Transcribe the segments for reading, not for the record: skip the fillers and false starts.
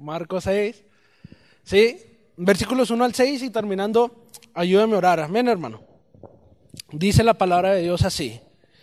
Marcos 6, ¿sí? Versículos 1 al 6 y terminando, ayúdame a orar. Amén, hermano. Dice la palabra de Dios así.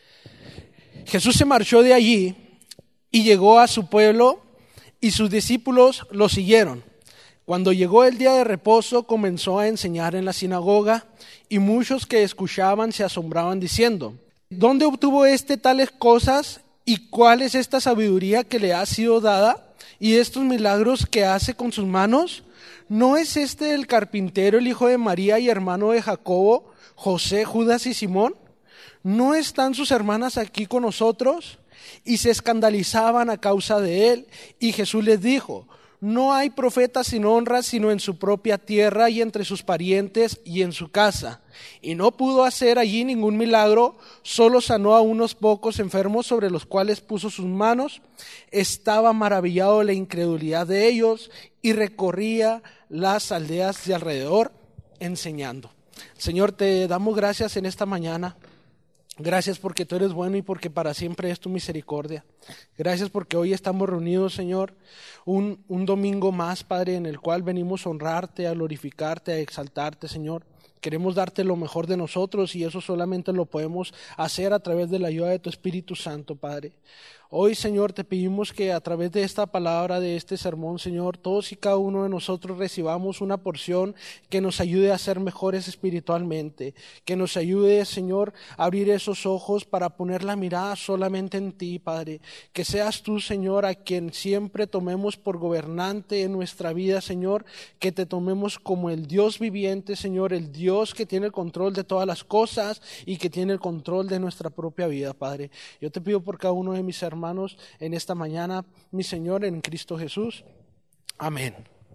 Jesús se marchó de allí y llegó a su pueblo y sus discípulos lo siguieron. Cuando llegó el día de reposo, comenzó a enseñar en la sinagoga y muchos que escuchaban se asombraban diciendo: ¿dónde obtuvo tales cosas y cuál es esta sabiduría que le ha sido dada y estos milagros que hace con sus manos? ¿No es el carpintero, el hijo de María y hermano de Jacobo, José, Judas y Simón? ¿No están sus hermanas aquí con nosotros? Y se escandalizaban a causa de él. Y Jesús les dijo: no hay profeta sin honra sino en su propia tierra y entre sus parientes y en su casa. Y no pudo hacer allí ningún milagro, solo sanó a unos pocos enfermos sobre los cuales puso sus manos. Estaba maravillado de la incredulidad de ellos y recorría las aldeas de alrededor enseñando. Señor, te damos gracias en esta mañana. Gracias porque tú eres bueno y porque para siempre es tu misericordia. Gracias porque hoy estamos reunidos, Señor, un domingo más, Padre, en el cual venimos a honrarte, a glorificarte, a exaltarte, Señor. Queremos darte lo mejor de nosotros y eso solamente lo podemos hacer a través de la ayuda de tu Espíritu Santo, Padre. Hoy, Señor, te pedimos que a través de esta palabra, de este sermón, Señor, todos y cada uno de nosotros recibamos una porción que nos ayude a ser mejores espiritualmente, que nos ayude, Señor, a abrir esos ojos para poner la mirada solamente en ti, Padre. Que seas tú, Señor, a quien siempre tomemos por gobernante en nuestra vida, Señor, que te tomemos como el Dios viviente, Señor, el Dios que tiene el control de todas las cosas y que tiene el control de nuestra propia vida, Padre. Yo te pido por cada uno de mis hermanos en esta mañana, mi Señor, en Cristo Jesús. Amén.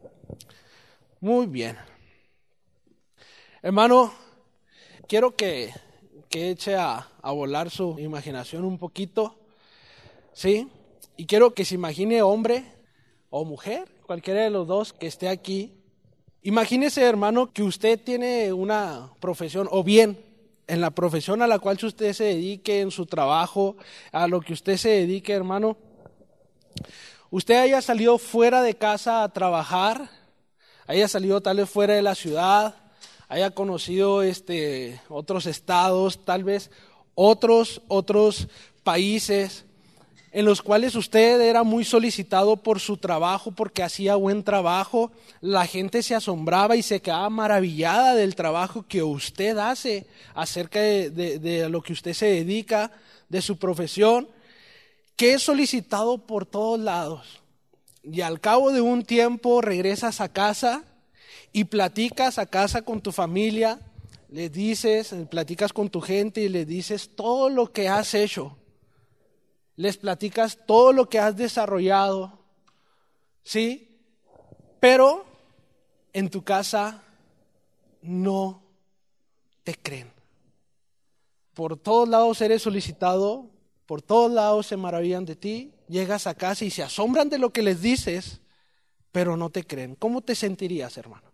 Muy bien. Hermano, quiero que eche a volar su imaginación un poquito, ¿sí? Y quiero que se imagine hombre o mujer, cualquiera de los dos que esté aquí. Imagínese, hermano, que usted tiene una profesión, o bien en la profesión a la cual usted se dedique, en su trabajo, a lo que usted se dedique, hermano, usted haya salido fuera de casa a trabajar, haya salido tal vez fuera de la ciudad, haya conocido otros estados, tal vez otros países en los cuales usted era muy solicitado por su trabajo porque hacía buen trabajo. La gente se asombraba y se quedaba maravillada del trabajo que usted hace acerca de lo que usted se dedica, de su profesión, que es solicitado por todos lados. Y al cabo de un tiempo regresas a casa y platicas a casa con tu familia, les dices, platicas con tu gente y les dices todo lo que has hecho. Les platicas todo lo que has desarrollado, ¿sí? Pero en tu casa no te creen. Por todos lados eres solicitado, por todos lados se maravillan de ti, llegas a casa y se asombran de lo que les dices, pero no te creen. ¿Cómo te sentirías, hermano?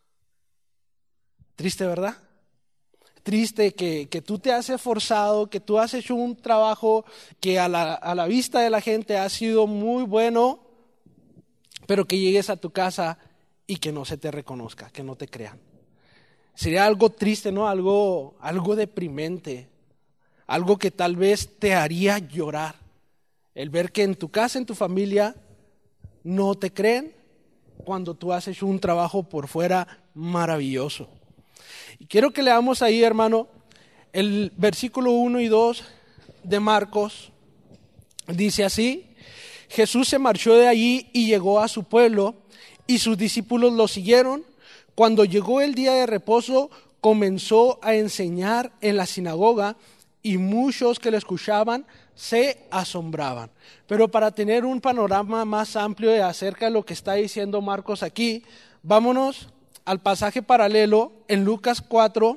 Triste, ¿verdad? Triste que tú te has esforzado, que tú has hecho un trabajo que a la vista de la gente ha sido muy bueno, pero que llegues a tu casa y que no se te reconozca, que no te crean. Sería algo triste, ¿no? Algo deprimente, algo que tal vez te haría llorar. El ver que en tu casa, en tu familia, no te creen cuando tú has hecho un trabajo por fuera maravilloso. Y quiero que leamos ahí, hermano, el versículo 1 y 2 de Marcos. Dice así: Jesús se marchó de allí y llegó a su pueblo, y sus discípulos lo siguieron. Cuando llegó el día de reposo, comenzó a enseñar en la sinagoga, y muchos que le escuchaban se asombraban. Pero para tener un panorama más amplio de acerca de lo que está diciendo Marcos aquí, vámonos al pasaje paralelo en Lucas 4,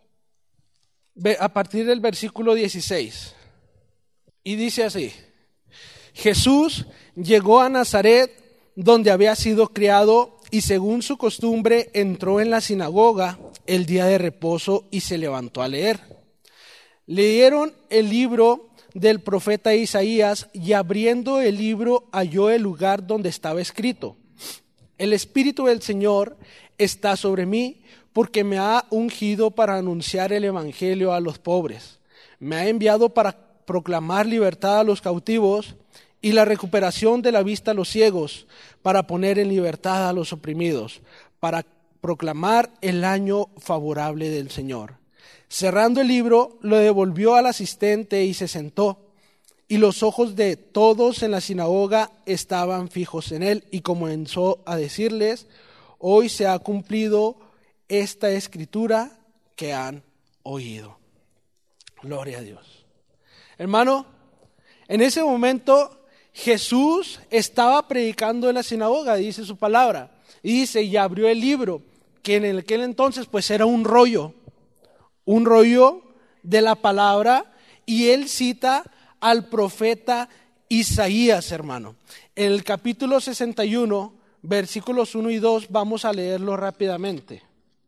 a partir del versículo 16. Y dice así: Jesús llegó a Nazaret, donde había sido criado, y según su costumbre entró en la sinagoga el día de reposo y se levantó a leer. Leyeron el libro del profeta Isaías, y abriendo el libro halló el lugar donde estaba escrito: el Espíritu del Señor está sobre mí, porque me ha ungido para anunciar el Evangelio a los pobres. Me ha enviado para proclamar libertad a los cautivos y la recuperación de la vista a los ciegos, para poner en libertad a los oprimidos, para proclamar el año favorable del Señor. Cerrando el libro, lo devolvió al asistente y se sentó. Y los ojos de todos en la sinagoga estaban fijos en él, y comenzó a decirles: hoy se ha cumplido esta escritura que han oído. Gloria a Dios. Hermano, en ese momento Jesús estaba predicando en la sinagoga, dice su palabra, y dice, y abrió el libro, que en aquel entonces pues era un rollo de la palabra, y él cita al profeta Isaías, hermano. En el capítulo 61, versículos 1 y 2, vamos a leerlo rápidamente.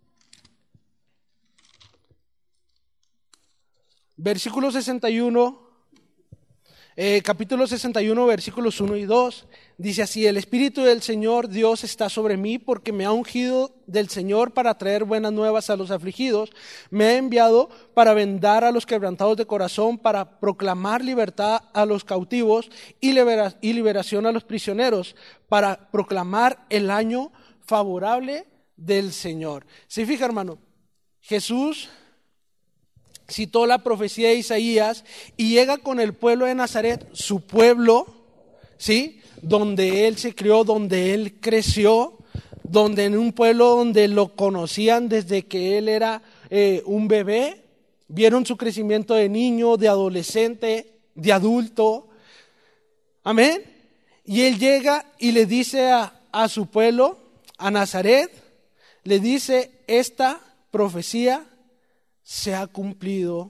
Versículo 61, capítulo 61, versículos 1 y 2, dice así: el Espíritu del Señor Dios está sobre mí, porque me ha ungido del Señor para traer buenas nuevas a los afligidos, me ha enviado para vendar a los quebrantados de corazón, para proclamar libertad a los cautivos y liberación a los prisioneros, para proclamar el año favorable del Señor. ¿Se fija, hermano? Jesús citó la profecía de Isaías y llega con el pueblo de Nazaret, su pueblo, ¿sí?, donde él se crió, donde él creció, donde en un pueblo donde lo conocían desde que él era un bebé, vieron su crecimiento de niño, de adolescente, de adulto, amén. Y él llega y le dice a su pueblo, a Nazaret, le dice: esta profecía se ha cumplido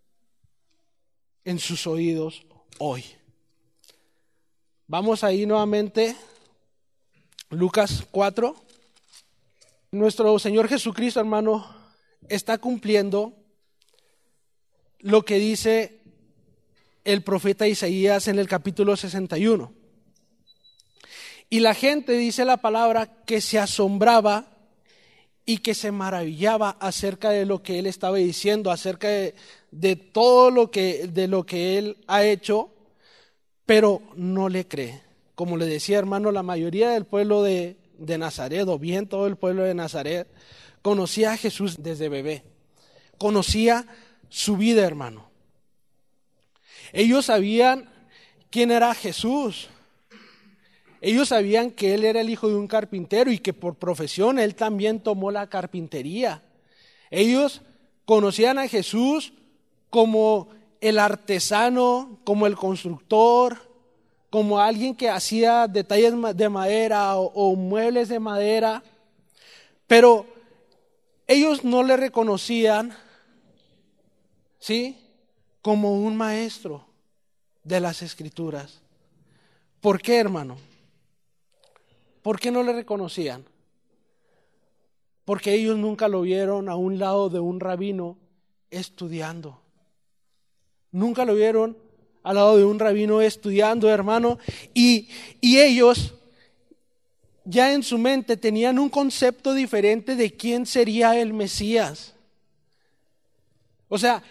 en sus oídos hoy. Vamos ahí nuevamente, Lucas 4. Nuestro Señor Jesucristo, hermano, está cumpliendo lo que dice el profeta Isaías en el capítulo 61. Y la gente, dice la palabra, que se asombraba y que se maravillaba acerca de lo que él estaba diciendo, acerca de todo lo que él ha hecho, pero no le cree. Como le decía, hermano, la mayoría del pueblo de Nazaret, o bien todo el pueblo de Nazaret, conocía a Jesús desde bebé, conocía su vida, hermano. Ellos sabían quién era Jesús. Ellos sabían que él era el hijo de un carpintero y que por profesión él también tomó la carpintería. Ellos conocían a Jesús como el artesano, como el constructor, como alguien que hacía detalles de madera o muebles de madera, pero ellos no le reconocían, ¿sí?, como un maestro de las Escrituras. ¿Por qué, hermano? ¿Por qué no le reconocían? Porque ellos nunca lo vieron a un lado de un rabino estudiando. Nunca lo vieron al lado de un rabino estudiando, hermano. Y ellos ya en su mente tenían un concepto diferente de quién sería el Mesías. O sea,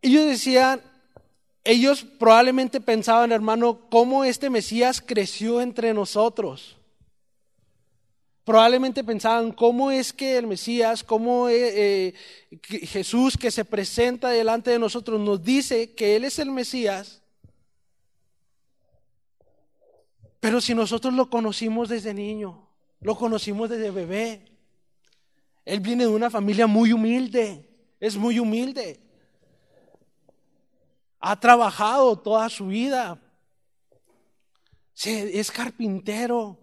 ellos probablemente pensaban, hermano, cómo este Mesías creció entre nosotros. Probablemente pensaban, ¿cómo es que el Mesías, cómo Jesús que se presenta delante de nosotros nos dice que Él es el Mesías? Pero si nosotros lo conocimos desde niño, lo conocimos desde bebé. Él viene de una familia muy humilde, es muy humilde. Ha trabajado toda su vida. Es carpintero.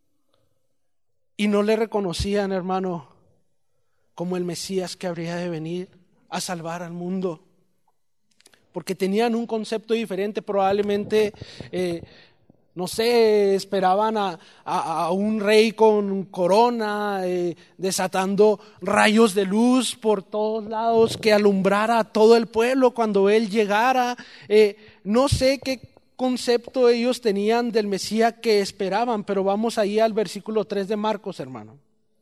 Y no le reconocían, hermano, como el Mesías que habría de venir a salvar al mundo. Porque tenían un concepto diferente, probablemente, no sé, esperaban a un rey con corona, desatando rayos de luz por todos lados, que alumbrara a todo el pueblo cuando él llegara. No sé qué concepto ellos tenían del Mesías que esperaban, pero vamos ahí al versículo 3 de Marcos, hermano.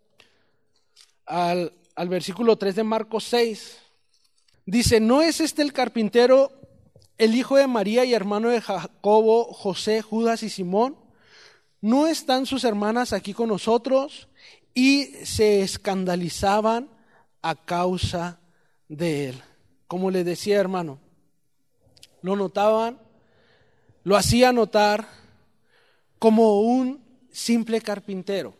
Al versículo 3 de Marcos 6. Dice, ¿no es este el carpintero, el hijo de María y hermano de Jacobo, José, Judas y Simón? ¿No están sus hermanas aquí con nosotros? Y se escandalizaban a causa de él. Como les decía, hermano, lo notaban, lo hacía notar como un simple carpintero.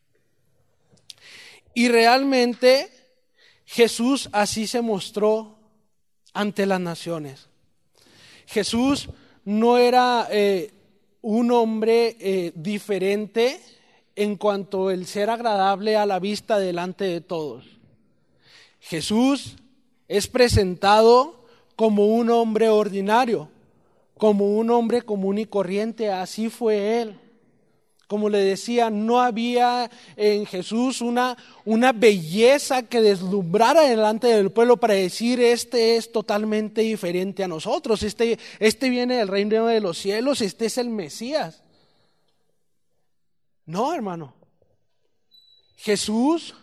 Y realmente Jesús así se mostró ante las naciones. Jesús no era un hombre diferente en cuanto el ser agradable a la vista delante de todos. Jesús es presentado como un hombre ordinario, como un hombre común y corriente, así fue él. Como le decía, no había en Jesús una belleza que deslumbrara delante del pueblo para decir, este es totalmente diferente a nosotros, este viene del reino de los cielos, este es el Mesías. No, hermano. Jesús,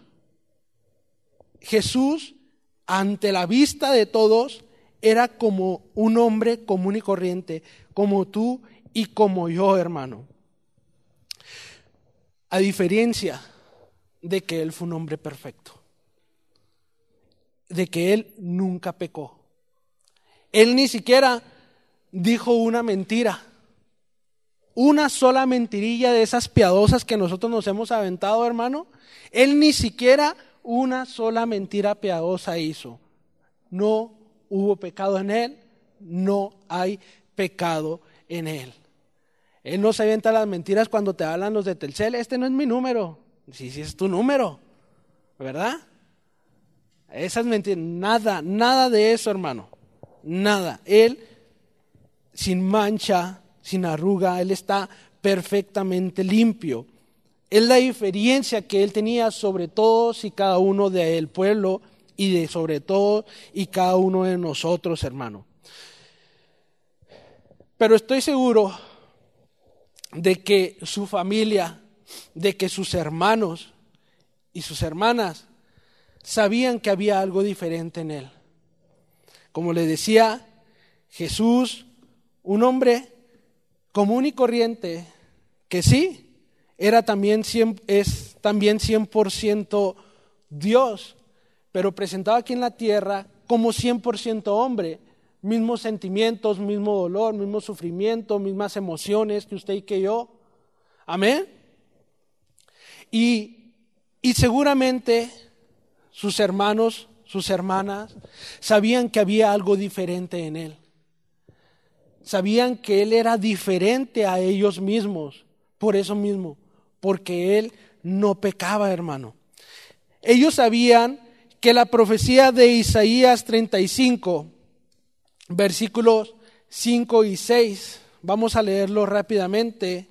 ante la vista de todos, era como un hombre común y corriente, como tú y como yo, hermano. A diferencia de que Él fue un hombre perfecto, de que Él nunca pecó. Él ni siquiera dijo una mentira, una sola mentirilla de esas piadosas que nosotros nos hemos aventado, hermano. Él ni siquiera una sola mentira piadosa hizo. No hubo pecado en Él, no hay pecado en Él. Él no se avienta las mentiras cuando te hablan los de Telcel. Este no es mi número. Sí, es tu número, ¿verdad? Esas mentiras, nada de eso, hermano. Nada. Él, sin mancha, sin arruga, Él está perfectamente limpio. Es la diferencia que Él tenía sobre todos y cada uno del pueblo y de sobre todo y cada uno de nosotros, hermano. Pero estoy seguro de que su familia, de que sus hermanos y sus hermanas sabían que había algo diferente en Él. Como les decía, Jesús, un hombre común y corriente, que sí, es también 100% Dios, pero presentado aquí en la tierra como 100% hombre. Mismos sentimientos, mismo dolor, mismo sufrimiento, mismas emociones que usted y que yo. Amén. Y seguramente sus hermanos, sus hermanas, sabían que había algo diferente en Él. Sabían que Él era diferente a ellos mismos, por eso mismo, porque Él no pecaba, hermano. Ellos sabían que la profecía de Isaías 35, versículos 5 y 6, vamos a leerlo rápidamente,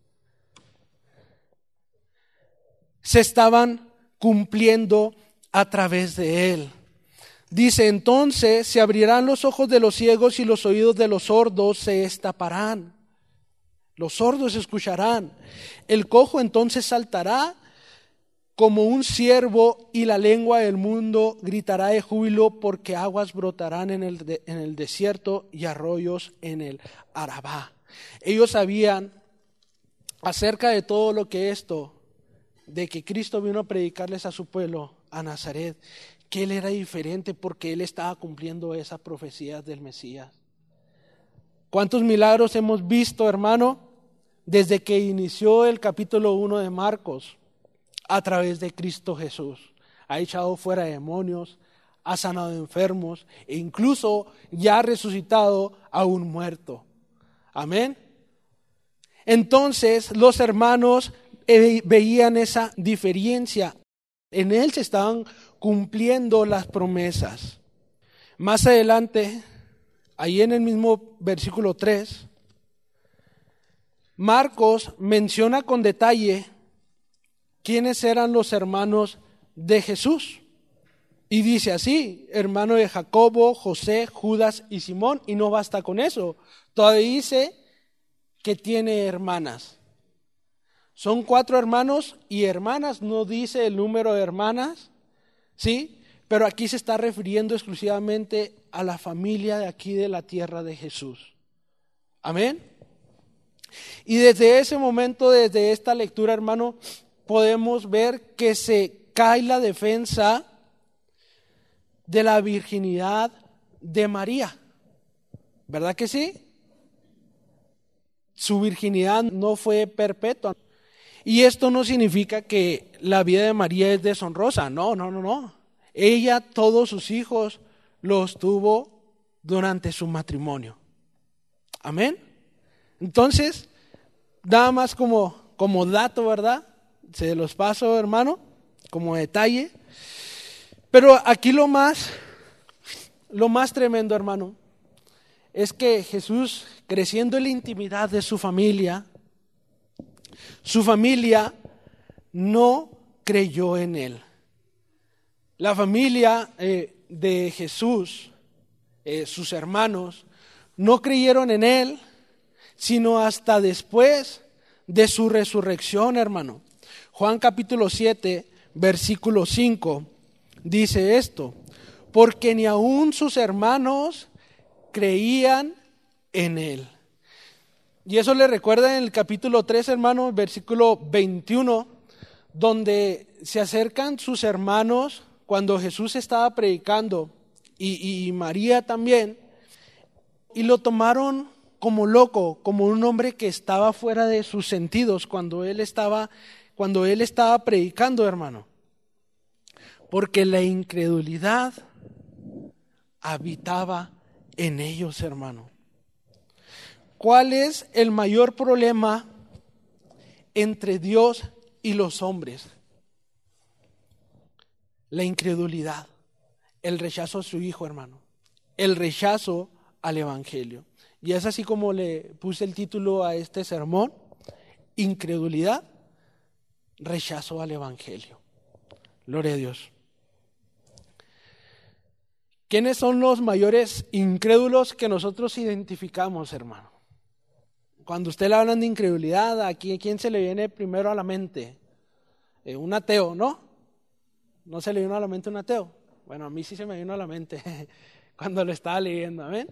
se estaban cumpliendo a través de Él. Dice, entonces se abrirán los ojos de los ciegos y los oídos de los sordos se destaparán. Los sordos escucharán. El cojo entonces saltará como un ciervo y la lengua del mundo gritará de júbilo porque aguas brotarán en el desierto y arroyos en el Arabá. Ellos sabían acerca de todo lo que esto, de que Cristo vino a predicarles a su pueblo, a Nazaret, que Él era diferente porque Él estaba cumpliendo esas profecías del Mesías. ¿Cuántos milagros hemos visto, hermano, desde que inició el capítulo 1 de Marcos? A través de Cristo Jesús. Ha echado fuera demonios, ha sanado enfermos e incluso ya ha resucitado a un muerto. Amén. Entonces los hermanos veían esa diferencia. En Él se estaban cumpliendo las promesas. Más adelante, ahí en el mismo versículo 3, Marcos menciona con detalle quiénes eran los hermanos de Jesús. Y dice así, hermano de Jacobo, José, Judas y Simón. Y no basta con eso. Todavía dice que tiene hermanas. Son 4 hermanos y hermanas, no dice el número de hermanas, ¿sí? Pero aquí se está refiriendo exclusivamente a la familia de aquí de la tierra de Jesús. Amén. Y desde ese momento, desde esta lectura, hermano, podemos ver que se cae la defensa de la virginidad de María. ¿Verdad que sí? Su virginidad no fue perpetua. Y esto no significa que la vida de María es deshonrosa. No. Ella, todos sus hijos, los tuvo durante su matrimonio. Amén. Entonces, nada más como dato, ¿verdad? Se los paso, hermano, como detalle. Pero aquí lo más tremendo, hermano, es que Jesús, creciendo en la intimidad de su familia no creyó en él. La familia de Jesús, sus hermanos, no creyeron en él, sino hasta después de su resurrección, hermano. Juan capítulo 7, versículo 5, dice esto: porque ni aun sus hermanos creían en él. Y eso le recuerda en el capítulo 3, hermano, versículo 21, donde se acercan sus hermanos cuando Jesús estaba predicando y María también, y lo tomaron como loco, como un hombre que estaba fuera de sus sentidos cuando él estaba predicando, hermano. Porque la incredulidad habitaba en ellos, hermano. ¿Cuál es el mayor problema entre Dios y los hombres? La incredulidad, el rechazo a su Hijo, hermano, el rechazo al Evangelio. Y es así como le puse el título a este sermón: incredulidad, rechazo al Evangelio. Gloria a Dios. ¿Quiénes son los mayores incrédulos que nosotros identificamos, hermano? Cuando usted le hablan de incredulidad, ¿a quién se le viene primero a la mente? Un ateo, ¿no? ¿No se le vino a la mente un ateo? Bueno, a mí sí se me vino a la mente cuando lo estaba leyendo, ¿amén?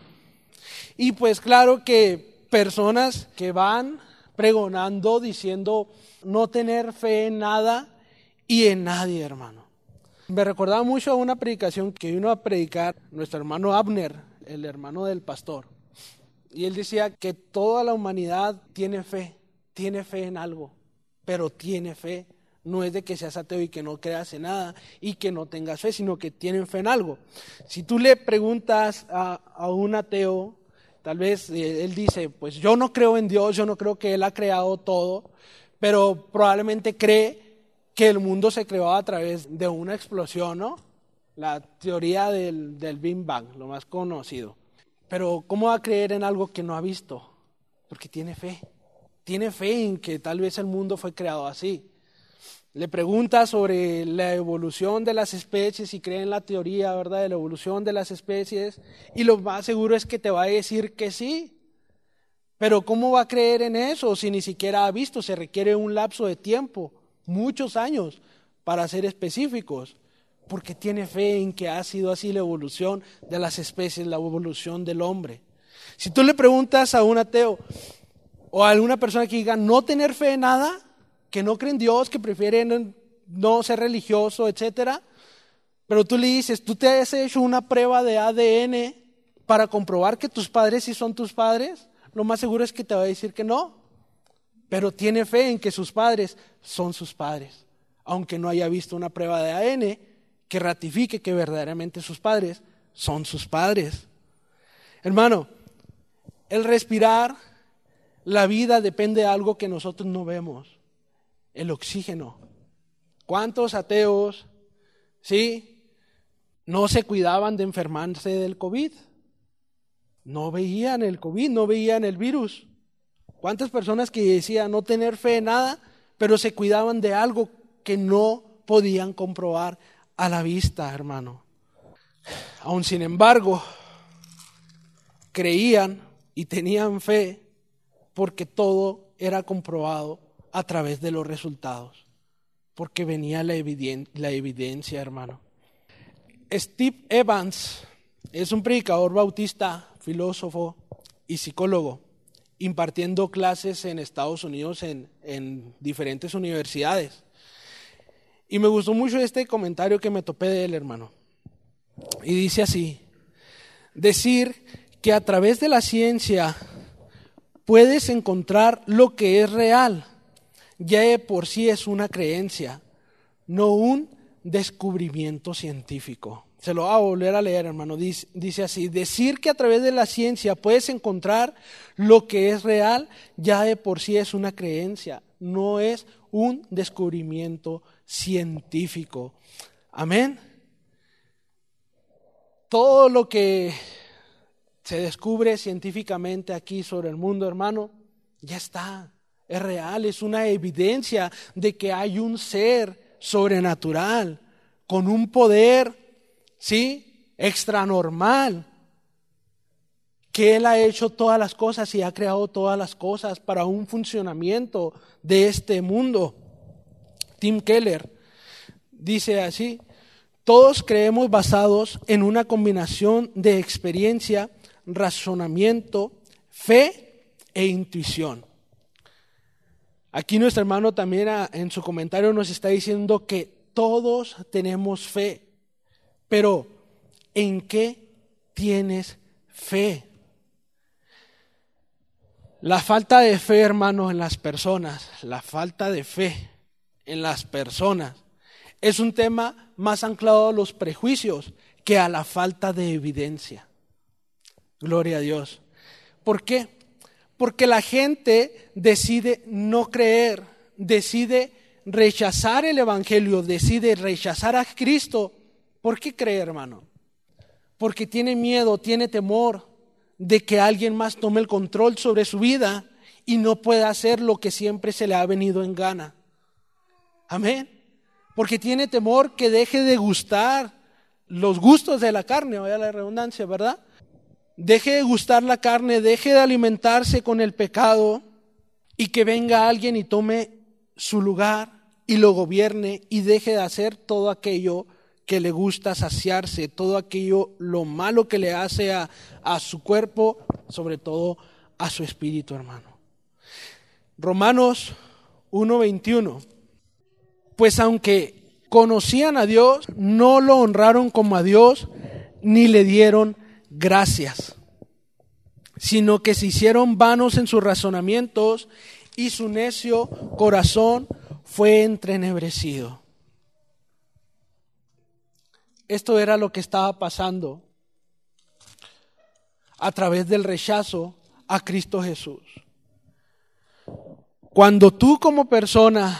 Y pues claro que personas que van pregonando, diciendo no tener fe en nada y en nadie, hermano. Me recordaba mucho a una predicación que vino a predicar nuestro hermano Abner, el hermano del pastor. Y él decía que toda la humanidad tiene fe en algo, pero tiene fe. No es de que seas ateo y que no creas en nada y que no tengas fe, sino que tienen fe en algo. Si tú le preguntas a un ateo, tal vez él dice, pues yo no creo en Dios, yo no creo que Él ha creado todo, pero probablemente cree que el mundo se creó a través de una explosión, ¿no? La teoría del Big Bang, lo más conocido. Pero ¿cómo va a creer en algo que no ha visto? Porque tiene fe. Tiene fe en que tal vez el mundo fue creado así. Le pregunta sobre la evolución de las especies y cree en la teoría, ¿verdad?, de la evolución de las especies, y lo más seguro es que te va a decir que sí. Pero ¿cómo va a creer en eso si ni siquiera ha visto? Se requiere un lapso de tiempo, muchos años, para ser específicos. Porque tiene fe en que ha sido así la evolución de las especies, la evolución del hombre. Si tú le preguntas a un ateo o a alguna persona que diga no tener fe en nada, que no cree en Dios, que prefiere no ser religioso, etcétera, pero tú le dices, ¿tú te has hecho una prueba de ADN para comprobar que tus padres sí son tus padres? Lo más seguro es que te va a decir que no, pero tiene fe en que sus padres son sus padres, aunque no haya visto una prueba de ADN que ratifique que verdaderamente sus padres son sus padres. Hermano, el respirar, la vida depende de algo que nosotros no vemos, el oxígeno. ¿Cuántos ateos, sí, no se cuidaban de enfermarse del COVID? No veían el COVID, no veían el virus. ¿Cuántas personas que decían no tener fe en nada, pero se cuidaban de algo que no podían comprobar a la vista, hermano? Aún sin embargo, creían y tenían fe porque todo era comprobado a través de los resultados, porque venía la evidencia, hermano. Steve Evans es un predicador bautista, filósofo y psicólogo, impartiendo clases en Estados Unidos en diferentes universidades. Y me gustó mucho este comentario que me topé de él, hermano. Y dice así: decir que a través de la ciencia puedes encontrar lo que es real, ya de por sí es una creencia, no un descubrimiento científico. Se lo voy a volver a leer, hermano. Dice así: decir que a través de la ciencia puedes encontrar lo que es real, ya de por sí es una creencia, no es un descubrimiento científico. Amén. Todo lo que se descubre científicamente aquí sobre el mundo, hermano, ya está, es real, es una evidencia de que hay un ser sobrenatural con un poder, ¿sí?, extranormal, que Él ha hecho todas las cosas y ha creado todas las cosas para un funcionamiento de este mundo. Tim Keller dice así: todos creemos basados en una combinación de experiencia, razonamiento, fe e intuición. Aquí nuestro hermano también en su comentario nos está diciendo que todos tenemos fe, pero ¿en qué tienes fe? La falta de fe, hermanos, en las personas, la falta de fe en las personas es un tema más anclado a los prejuicios que a la falta de evidencia. Gloria a Dios. ¿Por qué? Porque la gente decide no creer, decide rechazar el Evangelio, decide rechazar a Cristo. ¿Por qué cree, hermano? Porque tiene miedo, tiene temor de que alguien más tome el control sobre su vida y no pueda hacer lo que siempre se le ha venido en gana. Amén. Porque tiene temor que deje de gustar los gustos de la carne, vaya la redundancia, ¿verdad? Deje de gustar la carne, deje de alimentarse con el pecado y que venga alguien y tome su lugar y lo gobierne y deje de hacer todo aquello que le gusta saciarse, todo aquello, lo malo que le hace a su cuerpo, sobre todo a su espíritu, hermano. Romanos 1:21. Pues aunque conocían a Dios, no lo honraron como a Dios, ni le dieron gracias, sino que se hicieron vanos en sus razonamientos y su necio corazón fue entenebrecido. Esto era lo que estaba pasando a través del rechazo a Cristo Jesús. Cuando tú como persona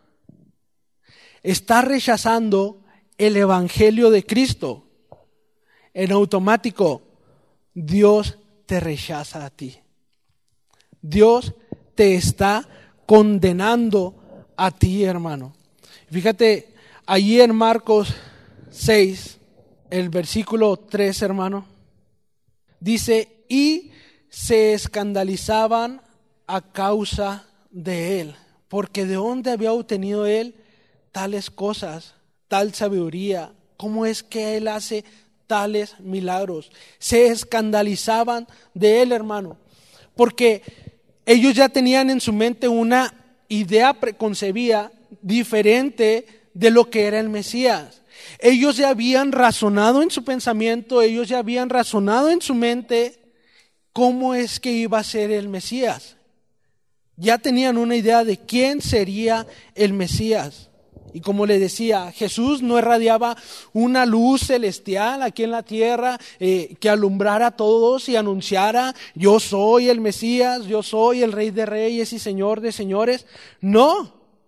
estás rechazando el Evangelio de Cristo, en automático Dios te rechaza a ti. Dios te está condenando a ti, hermano. Fíjate, allí en Marcos 6, el versículo 3, hermano, dice: y se escandalizaban a causa de él, porque de dónde había obtenido él tales cosas, tal sabiduría, cómo es que él hace tales milagros. Se escandalizaban de él, hermano, porque ellos ya tenían en su mente una idea preconcebida diferente de lo que era el Mesías. Ellos ya habían razonado en su pensamiento, ellos ya habían razonado en su mente cómo es que iba a ser el Mesías. Ya tenían una idea de quién sería el Mesías. Y como le decía, Jesús no irradiaba una luz celestial aquí en la tierra que alumbrara a todos y anunciara: yo soy el Mesías, yo soy el Rey de Reyes y Señor de Señores. No.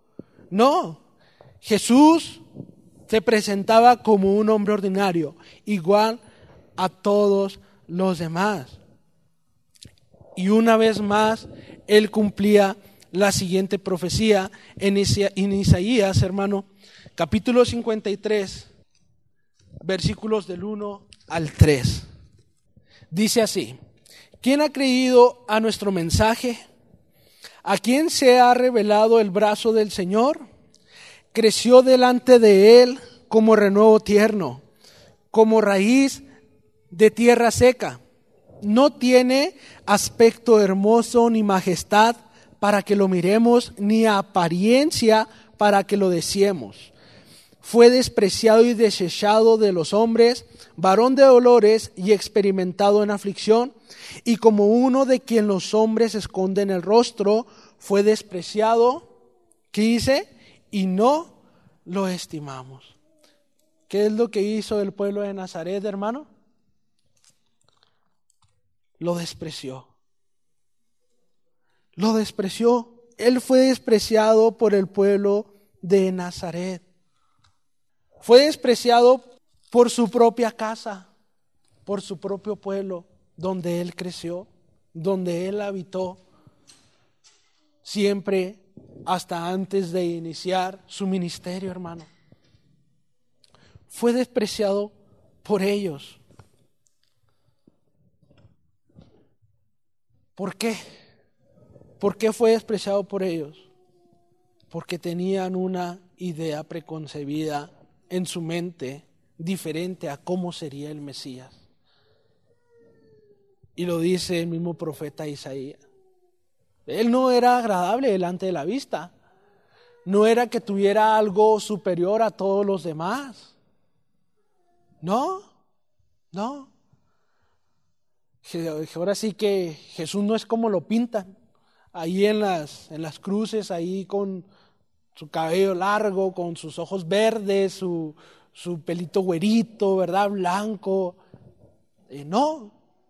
Jesús se presentaba como un hombre ordinario, igual a todos los demás. Y una vez más, Él cumplía la siguiente profecía en Isaías, hermano, capítulo 53, versículos del 1 al 3. Dice así: ¿quién ha creído a nuestro mensaje? ¿A quién se ha revelado el brazo del Señor? Creció delante de él como renuevo tierno, como raíz de tierra seca. No tiene aspecto hermoso ni majestad para que lo miremos, ni apariencia para que lo deseemos. Fue despreciado y desechado de los hombres, varón de dolores y experimentado en aflicción, y como uno de quien los hombres esconden el rostro, fue despreciado, ¿qué dice? Y no lo estimamos. ¿Qué es lo que hizo el pueblo de Nazaret, hermano? Lo despreció. Lo despreció. Él fue despreciado por el pueblo de Nazaret. Fue despreciado por su propia casa, por su propio pueblo, donde él creció, donde él habitó, siempre hasta antes de iniciar su ministerio, hermano. Fue despreciado por ellos. ¿Por qué? ¿Por qué fue despreciado por ellos? Porque tenían una idea preconcebida en su mente diferente a cómo sería el Mesías. Y lo dice el mismo profeta Isaías. Él no era agradable delante de la vista. No era que tuviera algo superior a todos los demás. No. Ahora sí que Jesús no es como lo pintan. Ahí en las cruces, ahí con su cabello largo, con sus ojos verdes, su pelito güerito, ¿verdad? Blanco. No.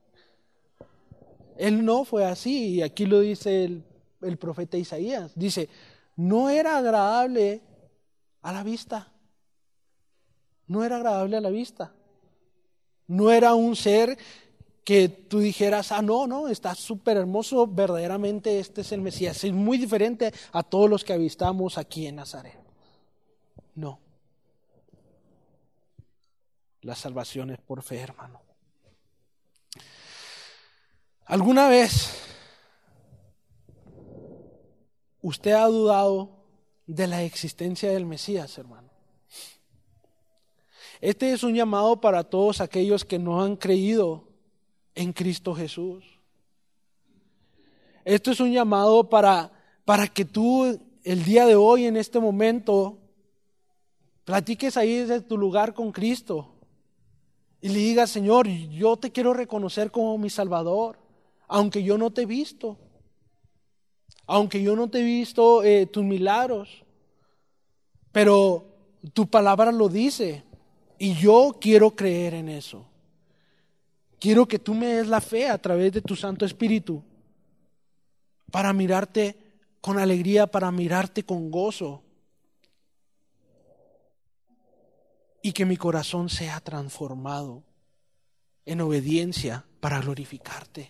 Él no fue así, y aquí lo dice el profeta Isaías. Dice, no era agradable a la vista. No era agradable a la vista. No era un ser que tú dijeras, no, está súper hermoso, verdaderamente este es el Mesías. Es muy diferente a todos los que avistamos aquí en Nazaret. No. La salvación es por fe, hermano. ¿Alguna vez usted ha dudado de la existencia del Mesías, hermano? Este es un llamado para todos aquellos que no han creído en Cristo Jesús. Esto es un llamado para que tú el día de hoy, en este momento, platiques ahí desde tu lugar con Cristo y le digas, Señor, yo te quiero reconocer como mi Salvador. Aunque yo no te he visto, aunque yo no te he visto tus milagros, pero tu palabra lo dice y yo quiero creer en eso. Quiero que tú me des la fe a través de tu Santo Espíritu para mirarte con alegría, para mirarte con gozo y que mi corazón sea transformado en obediencia para glorificarte.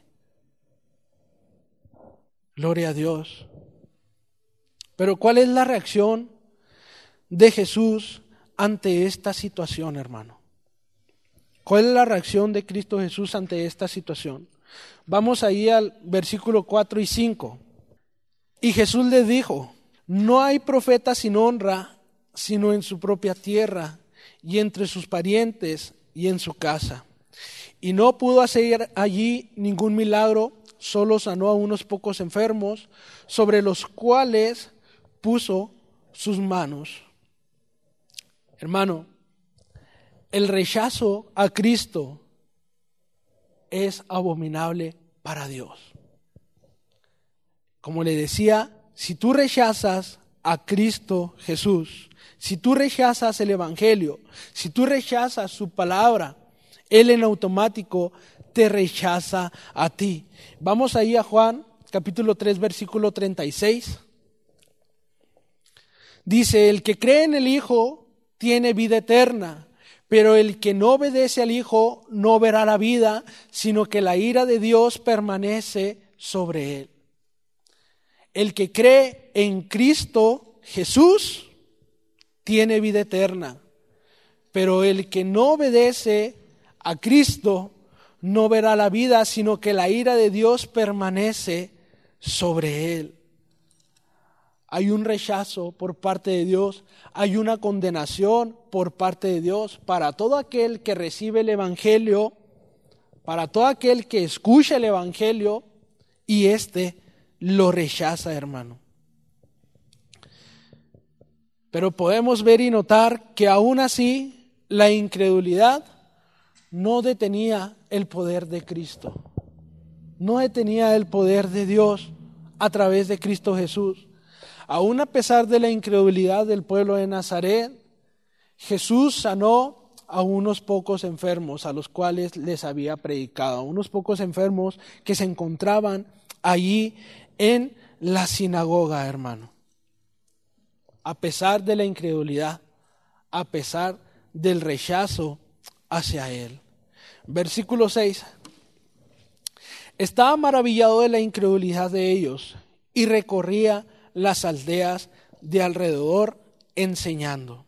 Gloria a Dios. Pero ¿cuál es la reacción de Jesús ante esta situación, hermano? ¿Cuál es la reacción de Cristo Jesús ante esta situación? Vamos ahí al versículo 4 y 5. Y Jesús les dijo, no hay profeta sin honra, sino en su propia tierra, y entre sus parientes, y en su casa. Y no pudo hacer allí ningún milagro, solo sanó a unos pocos enfermos, sobre los cuales puso sus manos. Hermano, el rechazo a Cristo es abominable para Dios. Como le decía, si tú rechazas a Cristo Jesús, si tú rechazas el Evangelio, si tú rechazas su palabra, Él en automático te rechaza a ti. Vamos ahí a Juan, capítulo 3, versículo 36. Dice, el que cree en el Hijo tiene vida eterna, pero el que no obedece al Hijo no verá la vida, sino que la ira de Dios permanece sobre él. El que cree en Cristo Jesús tiene vida eterna, pero el que no obedece a Cristo no verá la vida, sino que la ira de Dios permanece sobre él. hay un rechazo por parte de Dios, hay una condenación por parte de Dios para todo aquel que recibe el Evangelio, para todo aquel que escucha el Evangelio y lo rechaza, hermano. Pero podemos ver y notar que aún así la incredulidad no detenía el poder de Cristo, no detenía el poder de Dios a través de Cristo Jesús. Aún a pesar de la incredulidad del pueblo de Nazaret, Jesús sanó a unos pocos enfermos a los cuales les había predicado, a unos pocos enfermos que se encontraban allí en la sinagoga, hermano. A pesar de la incredulidad, a pesar del rechazo hacia Él. Versículo 6. Estaba maravillado de la incredulidad de ellos y recorría las aldeas de alrededor enseñando.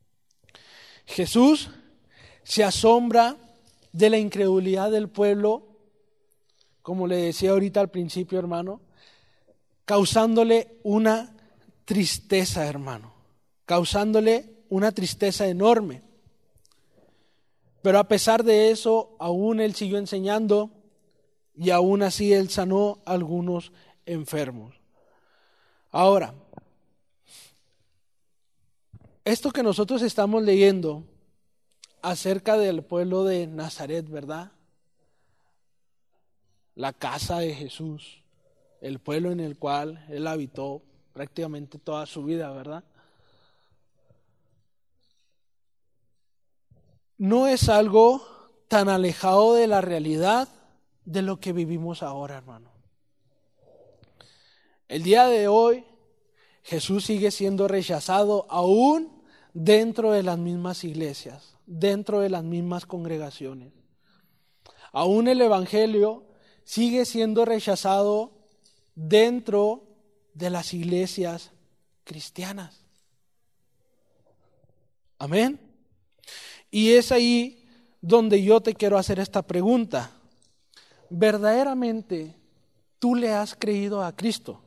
Jesús se asombra de la incredulidad del pueblo, como le decía ahorita al principio, hermano, causándole una tristeza, hermano, causándole una tristeza enorme. Pero a pesar de eso, aún Él siguió enseñando y aún así Él sanó a algunos enfermos. Ahora, esto que nosotros estamos leyendo acerca del pueblo de Nazaret, ¿verdad? La casa de Jesús, el pueblo en el cual Él habitó prácticamente toda su vida, ¿verdad? No es algo tan alejado de la realidad de lo que vivimos ahora, hermano. El día de hoy, Jesús sigue siendo rechazado aún dentro de las mismas iglesias, dentro de las mismas congregaciones. Aún el Evangelio sigue siendo rechazado dentro de las iglesias cristianas. Amén. Y es ahí donde yo te quiero hacer esta pregunta. ¿Verdaderamente tú le has creído a Cristo?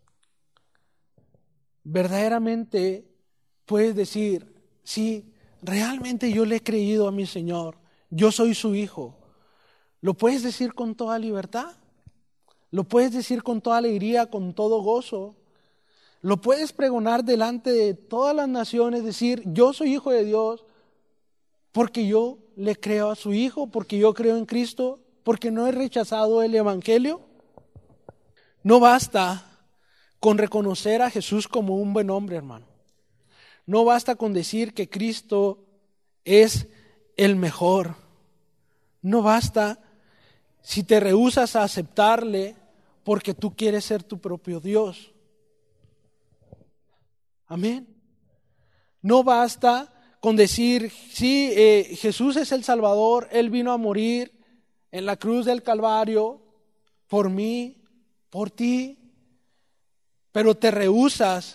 ¿Verdaderamente puedes decir, sí, realmente yo le he creído a mi Señor, yo soy su hijo? ¿Lo puedes decir con toda libertad? ¿Lo puedes decir con toda alegría, con todo gozo? ¿Lo puedes pregonar delante de todas las naciones, decir, yo soy hijo de Dios porque yo le creo a su Hijo, porque yo creo en Cristo, porque no he rechazado el Evangelio? No basta con reconocer a Jesús como un buen hombre, hermano. No basta con decir que Cristo es el mejor. No basta si te rehusas a aceptarle porque tú quieres ser tu propio Dios. Amén. No basta con decir, sí, Jesús es el Salvador, Él vino a morir en la cruz del Calvario por mí, por ti, pero te rehusas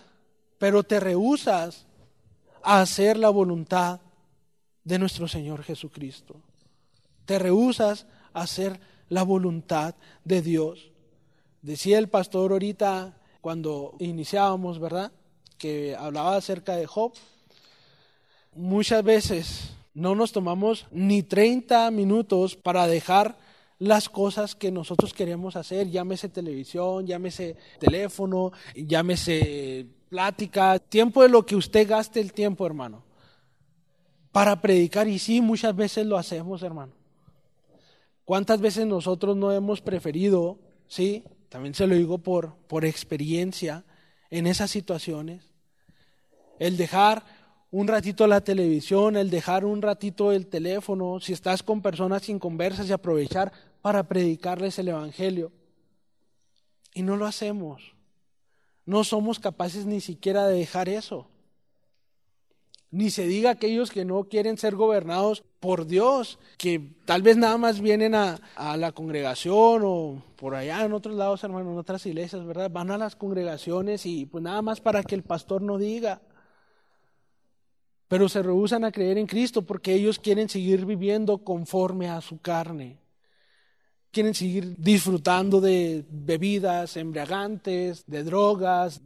a hacer la voluntad de nuestro Señor Jesucristo. Te rehusas a hacer la voluntad de Dios. Decía el pastor ahorita cuando iniciábamos, ¿verdad?, que hablaba acerca de Job. Muchas veces no nos tomamos ni 30 minutos para dejar las cosas que nosotros queremos hacer, llámese televisión, llámese teléfono, llámese plática, tiempo de lo que usted gaste el tiempo, hermano, para predicar. Y sí, muchas veces lo hacemos, hermano. ¿Cuántas veces nosotros no hemos preferido, sí, también se lo digo por experiencia, en esas situaciones, el dejar un ratito la televisión, el dejar un ratito el teléfono, si estás con personas sin conversas, y aprovechar para predicarles el Evangelio? Y no lo hacemos. No somos capaces ni siquiera de dejar eso. Ni se diga aquellos que no quieren ser gobernados por Dios, que tal vez nada más vienen a la congregación o por allá en otros lados, hermano, en otras iglesias, ¿verdad? Van a las congregaciones y pues nada más para que el pastor no diga. Pero se rehúsan a creer en Cristo porque ellos quieren seguir viviendo conforme a su carne. Quieren seguir disfrutando de bebidas embriagantes, de drogas, de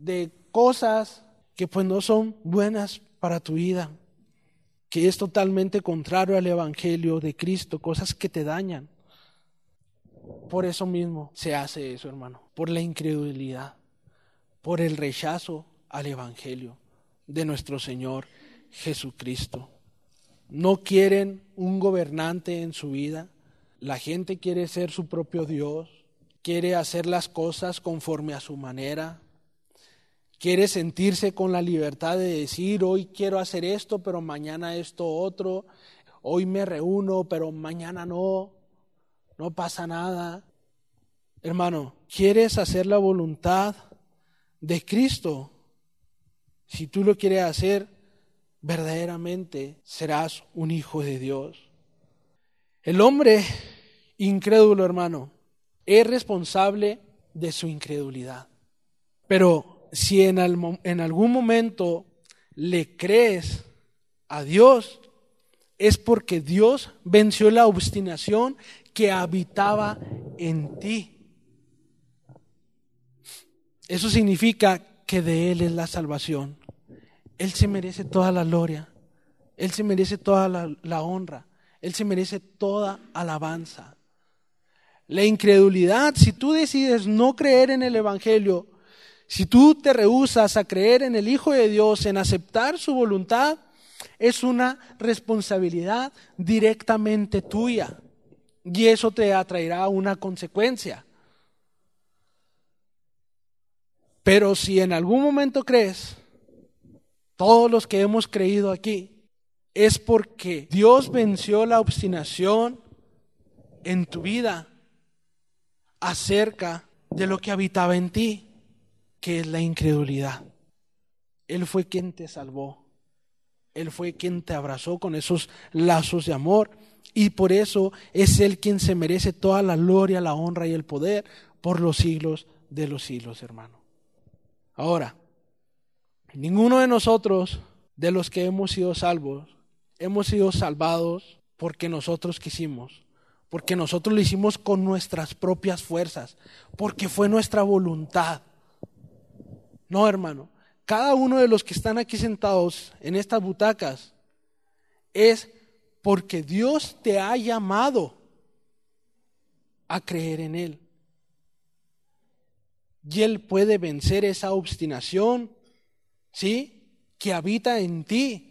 cosas que pues no son buenas para tu vida, que es totalmente contrario al Evangelio de Cristo, cosas que te dañan. Por eso mismo se hace eso, hermano, por la incredulidad, por el rechazo al Evangelio de nuestro Señor Jesucristo. No quieren un gobernante en su vida. La gente quiere ser su propio Dios, quiere hacer las cosas conforme a su manera, quiere sentirse con la libertad de decir, hoy quiero hacer esto, pero mañana esto otro, hoy me reúno, pero mañana no pasa nada. Hermano, ¿quieres hacer la voluntad de Cristo? Si tú lo quieres hacer, verdaderamente serás un hijo de Dios. El hombre incrédulo, hermano, es responsable de su incredulidad. Pero si en algún momento le crees a Dios, es porque Dios venció la obstinación que habitaba en ti. Eso significa que de Él es la salvación. Él se merece toda la gloria, Él se merece toda la honra, Él se merece toda alabanza. La incredulidad, si tú decides no creer en el Evangelio, si tú te rehusas a creer en el Hijo de Dios, en aceptar su voluntad, es una responsabilidad directamente tuya y eso te atraerá una consecuencia. Pero si en algún momento crees, todos los que hemos creído aquí, es porque Dios venció la obstinación en tu vida acerca de lo que habitaba en ti, que es la incredulidad. Él fue quien te salvó. Él fue quien te abrazó con esos lazos de amor y por eso es Él quien se merece toda la gloria, la honra y el poder por los siglos de los siglos, hermano. Ahora, ninguno de nosotros, de los que hemos sido salvos, hemos sido salvados porque nosotros quisimos, porque nosotros lo hicimos con nuestras propias fuerzas, porque fue nuestra voluntad. No, hermano, cada uno de los que están aquí sentados en estas butacas es porque Dios te ha llamado a creer en Él. Y Él puede vencer esa obstinación, ¿sí?, que habita en ti.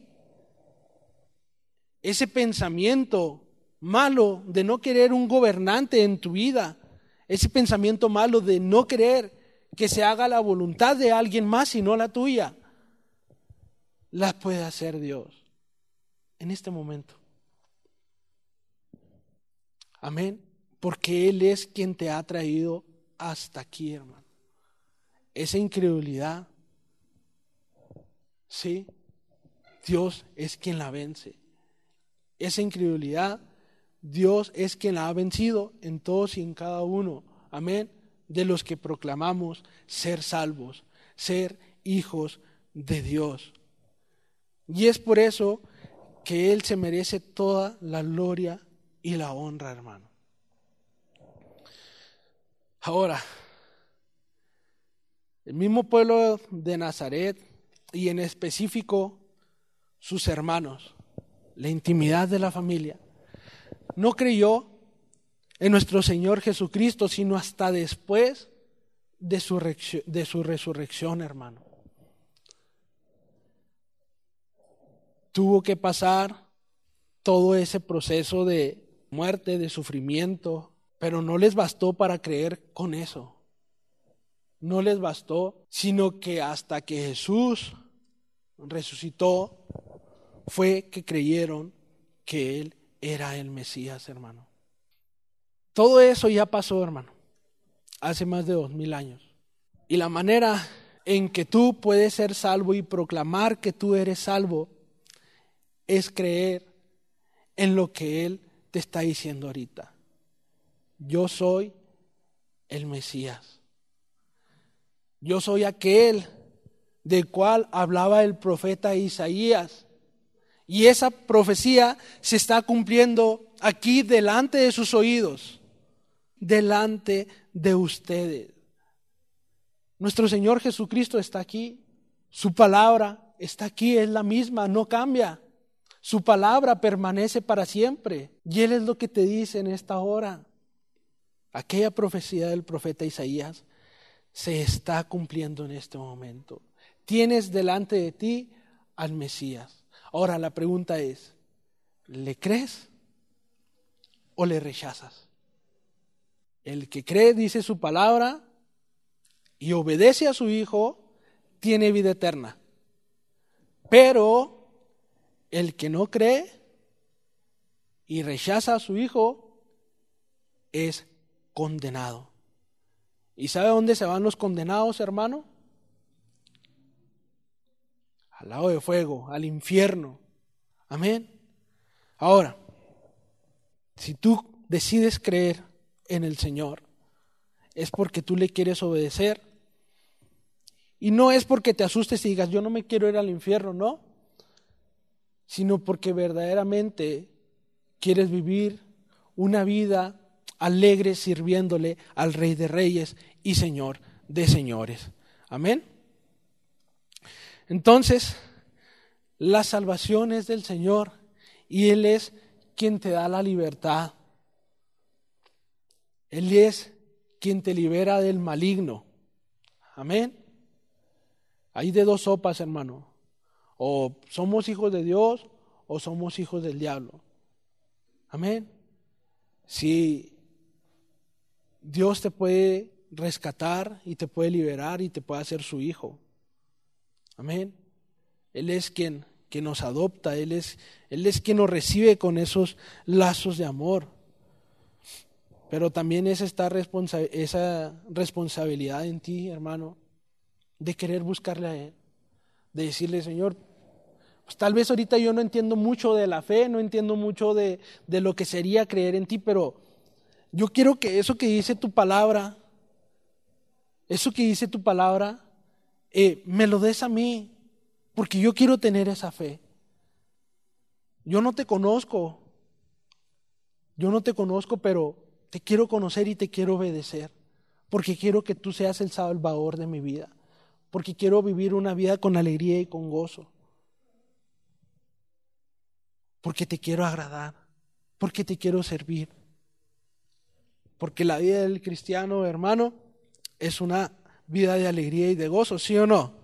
Ese pensamiento malo de no querer un gobernante en tu vida, ese pensamiento malo de no querer que se haga la voluntad de alguien más y no la tuya, la puede hacer Dios en este momento. Amén. Porque Él es quien te ha traído hasta aquí, hermano. Esa incredulidad, sí, Dios es quien la vence. Esa incredulidad, Dios es quien la ha vencido en todos y en cada uno. Amén. De los que proclamamos ser salvos, ser hijos de Dios. Y es por eso que Él se merece toda la gloria y la honra, hermano. Ahora, el mismo pueblo de Nazaret y en específico sus hermanos, la intimidad de la familia, no creyó en nuestro Señor Jesucristo, sino hasta después de su resurrección, hermano. Tuvo que pasar todo ese proceso de muerte, de sufrimiento, pero no les bastó para creer con eso. No les bastó, sino que hasta que Jesús resucitó, fue que creyeron que Él era el Mesías, hermano. Todo eso ya pasó, hermano, hace más de 2000 años. Y la manera en que tú puedes ser salvo y proclamar que tú eres salvo es creer en lo que Él te está diciendo ahorita. Yo soy el Mesías. Yo soy aquel del cual hablaba el profeta Isaías. Y esa profecía se está cumpliendo aquí delante de sus oídos, delante de ustedes. Nuestro Señor Jesucristo está aquí Su palabra está aquí, es la misma, no cambia. Su palabra permanece para siempre. Y Él es lo que te dice en esta hora. Aquella profecía del profeta Isaías se está cumpliendo en este momento. Tienes delante de ti al Mesías. Ahora la pregunta es, ¿le crees o le rechazas? El que cree, dice su palabra, y obedece a su Hijo, tiene vida eterna. Pero el que no cree y rechaza a su Hijo es condenado. ¿Y sabe dónde se van los condenados, hermano? Al lago de fuego, al infierno. Amén. Ahora, si tú decides creer en el Señor, es porque tú le quieres obedecer. Y no es porque te asustes y digas, yo no me quiero ir al infierno, no. Sino porque verdaderamente quieres vivir una vida alegre sirviéndole al Rey de Reyes y Señor de Señores. Amén. Entonces, la salvación es del Señor y Él es quien te da la libertad. Él es quien te libera del maligno. Amén. Hay de dos sopas, hermano. O somos hijos de Dios o somos hijos del diablo. Amén. Si Dios te puede rescatar y te puede liberar y te puede hacer su hijo. Amén. Él es quien nos adopta, Él es quien nos recibe con esos lazos de amor. Pero también es esa responsabilidad en ti, hermano, de querer buscarle a Él, de decirle, Señor, pues tal vez ahorita yo no entiendo mucho de la fe, no entiendo mucho de lo que sería creer en ti, pero yo quiero que eso que dice tu palabra, me lo des a mí, porque yo quiero tener esa fe. Yo no te conozco, pero te quiero conocer y te quiero obedecer, porque quiero que tú seas el Salvador de mi vida, porque quiero vivir una vida con alegría y con gozo, porque te quiero agradar, porque te quiero servir, porque la vida del cristiano, hermano, es una vida de alegría y de gozo, ¿sí o no?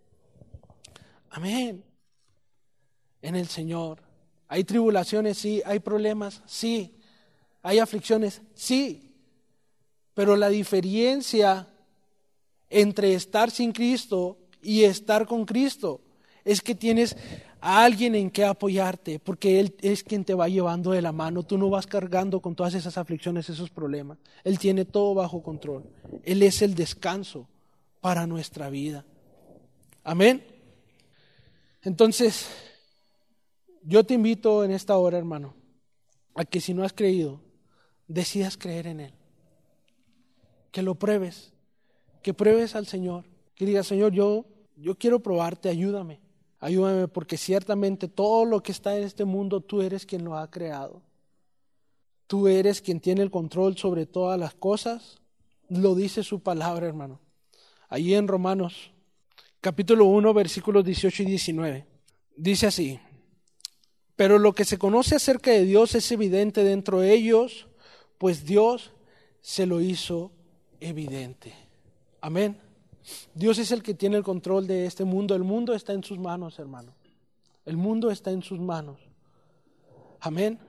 Amén. En el Señor. ¿Hay tribulaciones? Sí. ¿Hay problemas? Sí. ¿Hay aflicciones? Sí. Pero la diferencia entre estar sin Cristo y estar con Cristo es que tienes a alguien en que apoyarte, porque Él es quien te va llevando de la mano. Tú no vas cargando con todas esas aflicciones, esos problemas. Él tiene todo bajo control. Él es el descanso para nuestra vida. Amén. Entonces, yo te invito en esta hora, hermano, a que si no has creído, decidas creer en Él. Que lo pruebes, que pruebes al Señor, que digas, Señor, yo quiero probarte, ayúdame porque ciertamente todo lo que está en este mundo, tú eres quien lo ha creado. Tú eres quien tiene el control sobre todas las cosas, lo dice su palabra, hermano. Allí en Romanos, capítulo 1, versículos 18 y 19, dice así: pero lo que se conoce acerca de Dios es evidente dentro de ellos, pues Dios se lo hizo evidente. Amén. Dios es el que tiene el control de este mundo. El mundo está en sus manos, hermano. El mundo está en sus manos. Amén.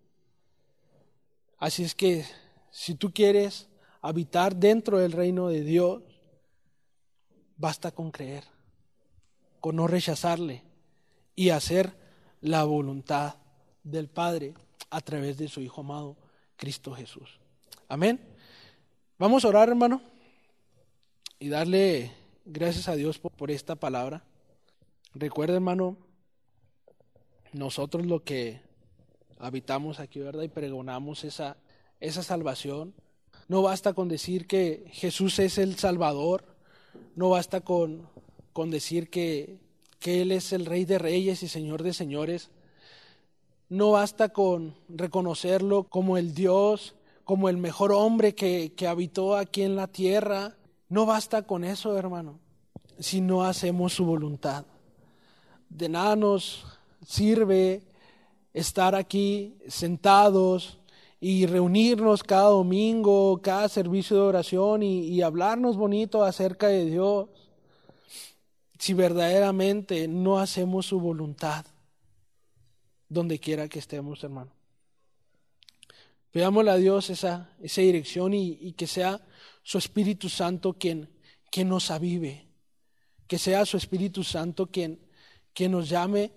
Así es que si tú quieres habitar dentro del reino de Dios, basta con creer, con no rechazarle y hacer la voluntad del Padre a través de su Hijo amado, Cristo Jesús. Amén. Vamos a orar, hermano, y darle gracias a Dios por esta palabra. Recuerda, hermano, nosotros lo que habitamos aquí, ¿verdad? Y pregonamos esa salvación. No basta con decir que Jesús es el Salvador, no basta con decir que Él es el Rey de Reyes y Señor de Señores. No basta con reconocerlo como el Dios, como el mejor hombre que habitó aquí en la tierra. No basta con eso, hermano. si no hacemos su voluntad. De nada nos sirve estar aquí sentados y reunirnos cada domingo, cada servicio de oración y hablarnos bonito acerca de Dios, si verdaderamente no hacemos su voluntad, donde quiera que estemos, hermano. Pidámosle a Dios esa dirección y que sea su Espíritu Santo quien nos avive, que sea su Espíritu Santo quien nos llame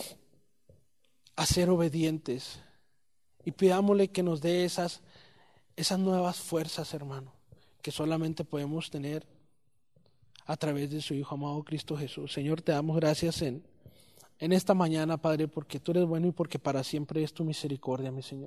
a ser obedientes, y pidámosle que nos dé esas nuevas fuerzas, hermano, que solamente podemos tener a través de su Hijo amado Cristo Jesús. Señor, te damos gracias en esta mañana, Padre, porque tú eres bueno y porque para siempre es tu misericordia, mi Señor.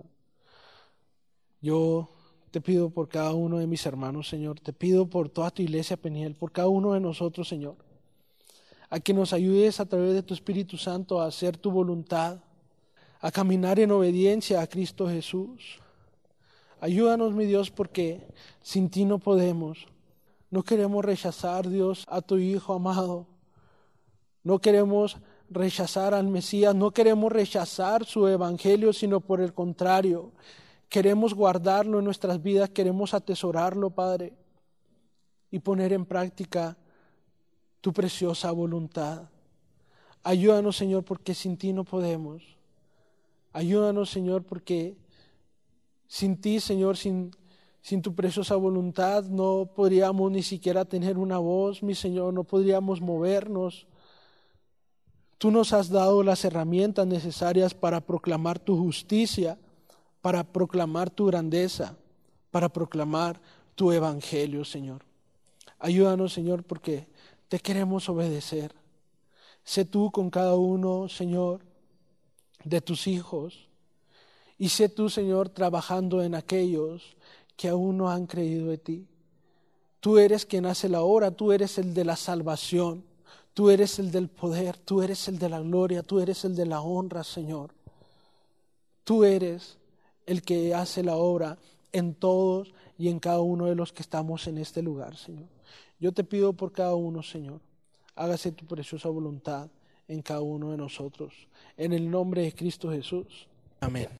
Yo te pido por cada uno de mis hermanos, Señor, te pido por toda tu iglesia Peniel, por cada uno de nosotros, Señor, a que nos ayudes a través de tu Espíritu Santo a hacer tu voluntad, a caminar en obediencia a Cristo Jesús. Ayúdanos, mi Dios, porque sin ti no podemos. No queremos rechazar, Dios, a tu Hijo amado. No queremos rechazar al Mesías, no queremos rechazar su evangelio, sino por el contrario, queremos guardarlo en nuestras vidas, queremos atesorarlo, Padre, y poner en práctica tu preciosa voluntad. Ayúdanos, Señor, porque sin ti no podemos. Ayúdanos, Señor, porque sin ti, Señor, sin tu preciosa voluntad no podríamos ni siquiera tener una voz, mi Señor, no podríamos movernos. Tú nos has dado las herramientas necesarias para proclamar tu justicia, para proclamar tu grandeza, para proclamar tu evangelio, Señor. Ayúdanos, Señor, porque te queremos obedecer. Sé tú con cada uno, Señor, de tus hijos. Y sé tú, Señor, trabajando en aquellos que aún no han creído en ti. Tú eres quien hace la obra, tú eres el de la salvación, tú eres el del poder, tú eres el de la gloria, tú eres el de la honra, Señor. Tú eres el que hace la obra en todos y en cada uno de los que estamos en este lugar, Señor. Yo te pido por cada uno, Señor, hágase tu preciosa voluntad en cada uno de nosotros. En el nombre de Cristo Jesús. Amén.